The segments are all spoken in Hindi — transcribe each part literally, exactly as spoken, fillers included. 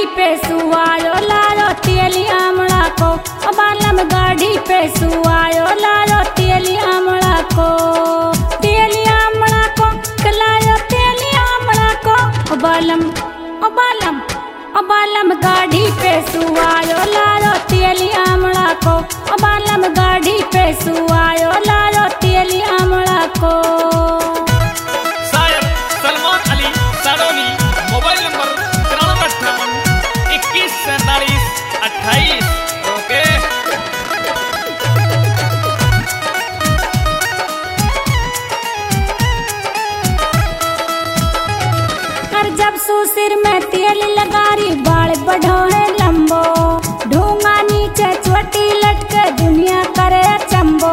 पे सुआयो लायो तेली आमला को, ओ बालम गाड़ी पे सुआयो लायो तेली आमला को, तेली आमला को लायो तेली आमला को, ओ बालम ओ बालम ओ बालम गाड़ी पे सुआयो लायो तेली आमला को, ओ बालम गाड़ी पे सुआयो लायो तेली आमला को। शायर सलमान अली सारोनी, मोबाइल नंबर तिरानवे अट्ठावन इक्कीस सैतालीस अट्ठाईस। ओके कर जब सुसिर में तेल लगारी बाल बढ़ो है लंबो, ढूंगा नीचे चोटी लटके दुनिया करे चंबो।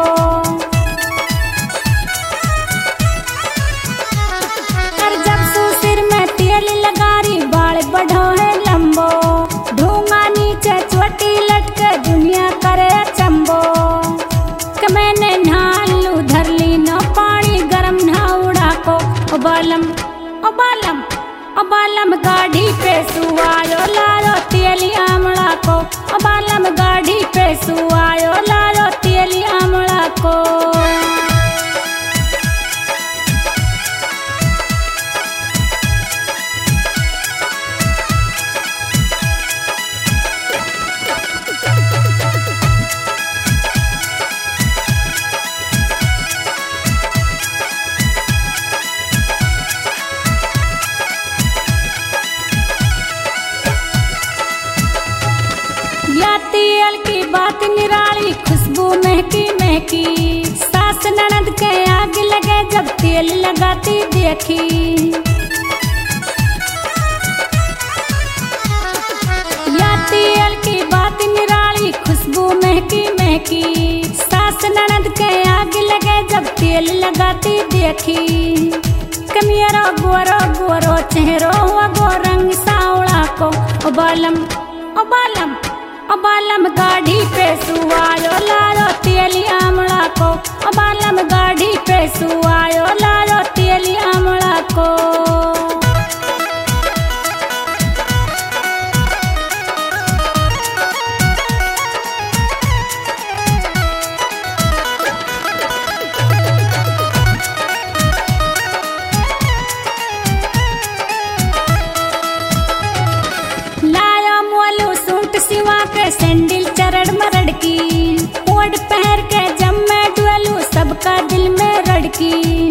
कर जब सुसिर में तेल लगारी बाल बढ़ो है लंबो, ढूंगा नीचे चोटी लटके दुनिया करे चंबो। कि मैंने नहा लू धर ली न पानी गरम ना उड़ा को, ओ बालम ओ बालम ओ बालम गाड़ी पे सुआयो लायो तेली आमला को, ओ बालम गाड़ी पे सुआयो लायो तेली आमला को। या तेल की बात निराली खुशबू महकी महकी, सास ननद के आग लगे जब तेल लगाती देखी। या तेल की बात निराली खुशबू महकी महकी, सास ननद के आग लगे जब तेल लगाती देखी। कमियरो गोरो गोरो चेहरो हुआ गो रंग सावड़ा को, ओ बालम ओ बालम ओ बालम गाड़ी पे सुआयो लायो तेली आमला को, ओ बालम गाड़ी पे सुआयो लायो तेली आमला को। लायो मोलू सूट सिवा के सैंडल चरड़ मरड़ की, ओढ़ पहर के जब मैं डुअलू सबका दिल में रड़की।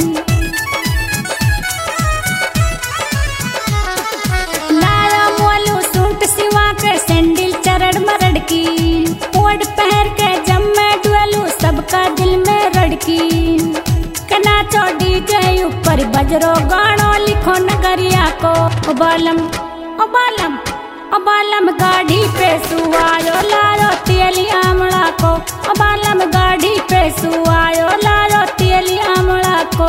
लायो मोलू सूट सिवा के सैंडल चरड़ मरड़ की, ओढ़ पहर के जब मैं डुअलू सबका दिल में रड़की। कना चौड़ी जय ऊपर बजरो गानो लिखो नगरिया को, ओ बालम ओ बालम ओ बालम गाड़ी पे सुआयो लायो तेली आमला को, ओ बालम गाड़ी पे सुआयो लायो तेली आमला को।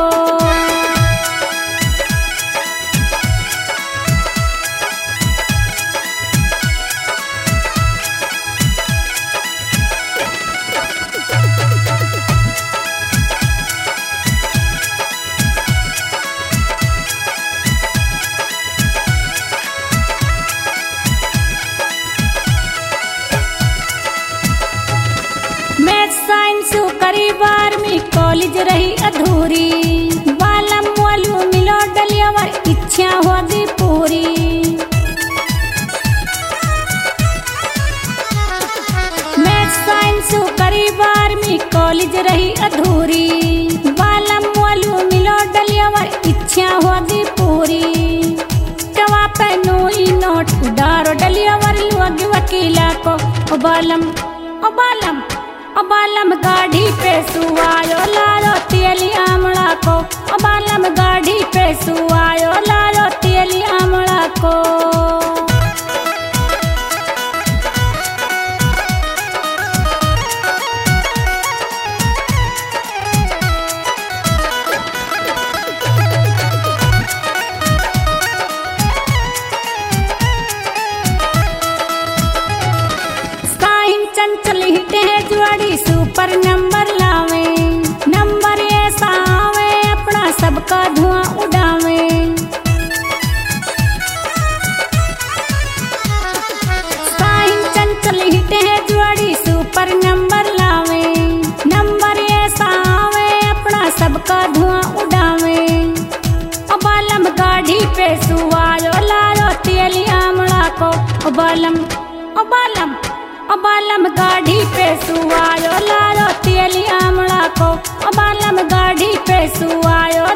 मैथ साइंस करी बारहवीं कॉलेज रही अधूरी, बालम मोलू मिलो डलियावर इच्छा होगी पूरी। मैथ साइंस करी बारहवीं कॉलेज रही अधूरी, बालम मोलू मिलो डलियावर इच्छा होगी पूरी। कवा पे नोई नोट उडारो डलियावर लोग वकीला को, ओ बालम ओ बालम ओ बालम गाड़ी पे सुआयो लायो तेली आमला को, ओ बालम गाड़ी पे सुआयो लायो तेली आमला को। चंचल हिटे जुआड़ी सुपर नंबर लावे, नंबर ऐसा आवे अपना सबका धुआं उड़ावे। ओ बालम ओ बालम ओ बालम गाड़ी पे सुआयो लायो तेली आमड़ा को ओ बालम गाड़ी पे सुआयो